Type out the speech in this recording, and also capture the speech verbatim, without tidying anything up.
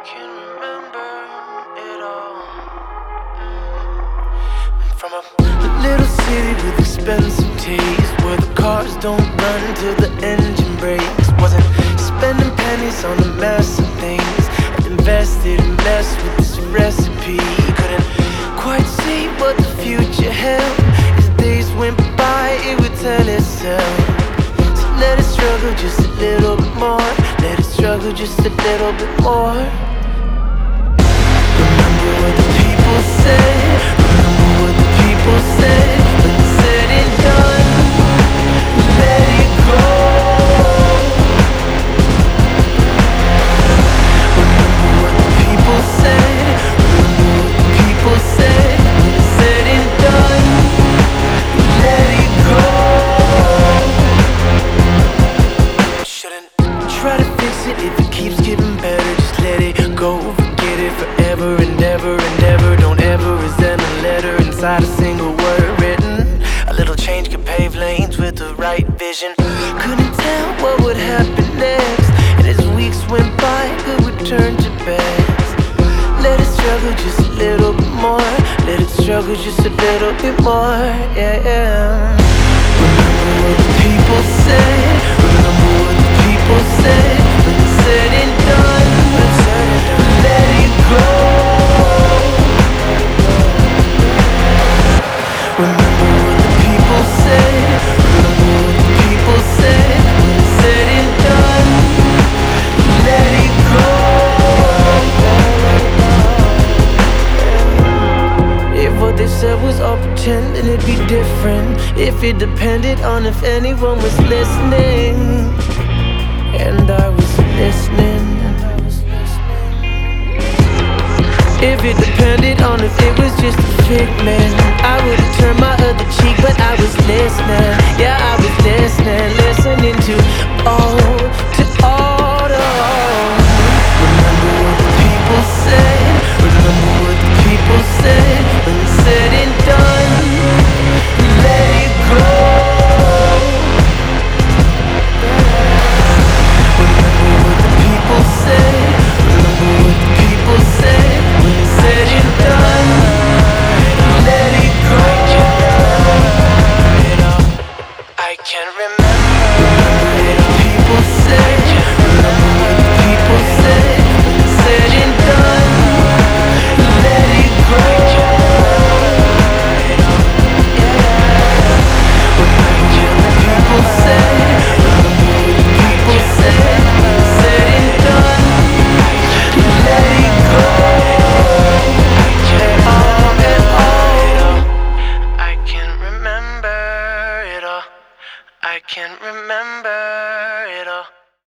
can remember it all. Mm. From a little city with expensive taste, where the cars don't run till the engine breaks. Wasn't spending pennies on a mess of things. I'd invested and messed with this recipe. Couldn't quite see what the future held. As days went by, it would tell itself. So let it struggle just a little bit more. Let it struggle just a little bit more. Remember what the people said. Remember what the people said. When it's said and done, let it go. Remember what the people said. Remember what the people said. When it's said and done, let it go. Shouldn't try to fix it if it keeps getting better. Just let it go. Forget it forever and ever and ever. Don't ever resent a letter inside a single word written. A little change could pave lanes with the right vision. Couldn't tell what would happen next, and as weeks went by, good would turn to best. Let it struggle just a little bit more. Let it struggle just a little bit more. Yeah, yeah. Remember what the people said. Remember what the people said. When it's said and done, let it go. Remember what the people said. Remember what the people said. When it's said and done, let it go. If what they said was all pretend, then it'd be different. If it depended on if anyone was listening, and I was listening. If it depended on if it was just a figment, I would've turned my other cheek, but I was listening. Yeah, I was listening, listening to all, to all, to all. Remember what the people said. Remember what the people said. When it's said and done, let it go. Remember what the people said. Remember what the people said. When it's said and done, let it go. I can't remember it all. People said. Remember what the people said. When it's said and done, let it go. Remember what the people said. Remember what the people said. When it's said and done, let it go. At all, at all. I can't remember it all. I can't remember it all.